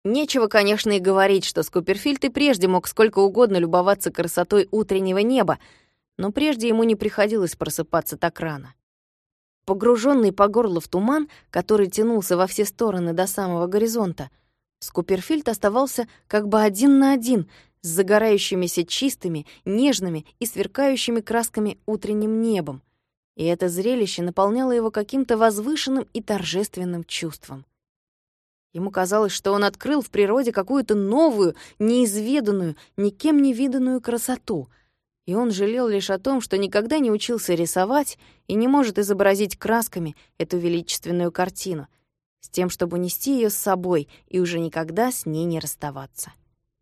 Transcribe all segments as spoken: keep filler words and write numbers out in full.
Нечего, конечно, и говорить, что Скуперфильд и прежде мог сколько угодно любоваться красотой утреннего неба, но прежде ему не приходилось просыпаться так рано. Погруженный по горло в туман, который тянулся во все стороны до самого горизонта, Скуперфильд оставался как бы один на один с загорающимися чистыми, нежными и сверкающими красками утренним небом, и это зрелище наполняло его каким-то возвышенным и торжественным чувством. Ему казалось, что он открыл в природе какую-то новую, неизведанную, никем не виданную красоту, и он жалел лишь о том, что никогда не учился рисовать и не может изобразить красками эту величественную картину, с тем, чтобы нести ее с собой и уже никогда с ней не расставаться.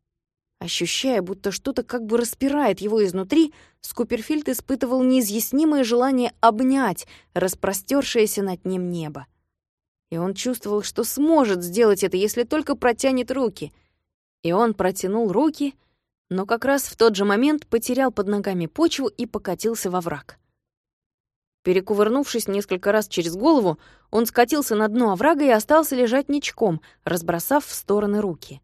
Ощущая, будто что-то как бы распирает его изнутри, Скуперфильд испытывал неизъяснимое желание обнять распростёршееся над ним небо. И он чувствовал, что сможет сделать это, если только протянет руки. И он протянул руки, но как раз в тот же момент потерял под ногами почву и покатился во враг. Перекувырнувшись несколько раз через голову, он скатился на дно оврага и остался лежать ничком, разбросав в стороны руки.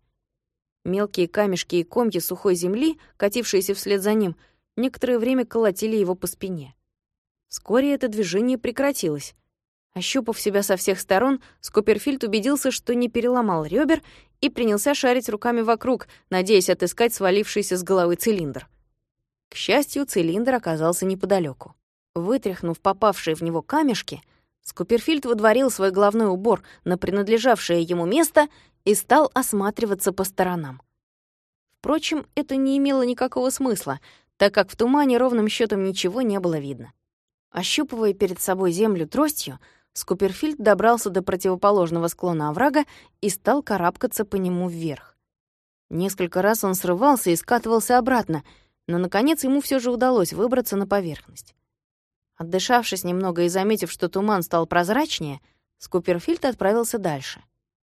Мелкие камешки и комья сухой земли, катившиеся вслед за ним, некоторое время колотили его по спине. Вскоре это движение прекратилось. Ощупав себя со всех сторон, Скуперфильд убедился, что не переломал ребер, и принялся шарить руками вокруг, надеясь отыскать свалившийся с головы цилиндр. К счастью, цилиндр оказался неподалеку. Вытряхнув попавшие в него камешки, Скуперфильд водворил свой головной убор на принадлежавшее ему место и стал осматриваться по сторонам. Впрочем, это не имело никакого смысла, так как в тумане ровным счетом ничего не было видно. Ощупывая перед собой землю тростью, Скуперфильд добрался до противоположного склона оврага и стал карабкаться по нему вверх. Несколько раз он срывался и скатывался обратно, но, наконец, ему все же удалось выбраться на поверхность. Отдышавшись немного и заметив, что туман стал прозрачнее, Скуперфильд отправился дальше.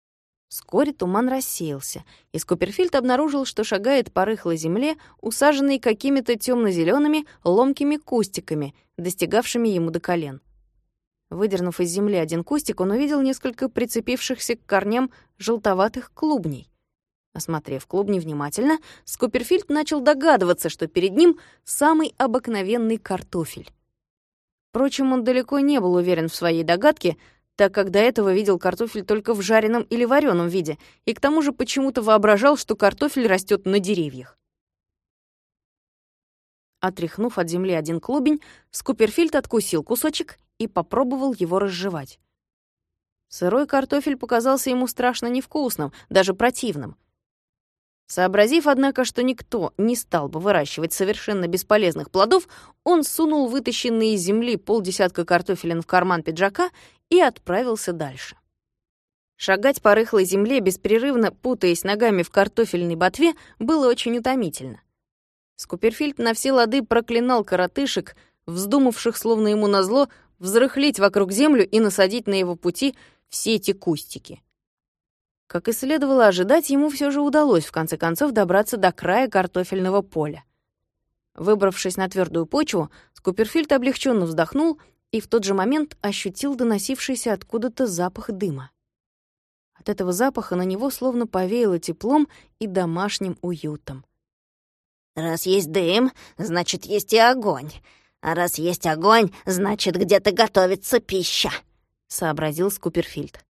Вскоре туман рассеялся, и Скуперфильд обнаружил, что шагает по рыхлой земле, усаженной какими-то тёмно-зелёными ломкими кустиками, достигавшими ему до колен. Выдернув из земли один кустик, он увидел несколько прицепившихся к корням желтоватых клубней. Осмотрев клубни внимательно, Скуперфильд начал догадываться, что перед ним самый обыкновенный картофель. Впрочем, он далеко не был уверен в своей догадке, так как до этого видел картофель только в жареном или вареном виде, и к тому же почему-то воображал, что картофель растет на деревьях. Отряхнув от земли один клубень, Скуперфильд откусил кусочек и попробовал его разжевать. Сырой картофель показался ему страшно невкусным, даже противным. Сообразив, однако, что никто не стал бы выращивать совершенно бесполезных плодов, он сунул вытащенный из земли полдесятка картофелин в карман пиджака и отправился дальше. Шагать по рыхлой земле, беспрерывно путаясь ногами в картофельной ботве, было очень утомительно. Скуперфильд на все лады проклинал коротышек, вздумавших, словно ему назло, взрыхлить вокруг землю и насадить на его пути все эти кустики. Как и следовало ожидать, ему все же удалось в конце концов добраться до края картофельного поля. Выбравшись на твердую почву, Скуперфильд облегченно вздохнул и в тот же момент ощутил доносившийся откуда-то запах дыма. От этого запаха на него словно повеяло теплом и домашним уютом. «Раз есть дым, значит, есть и огонь. А раз есть огонь, значит, где-то готовится пища», — сообразил Скуперфильд.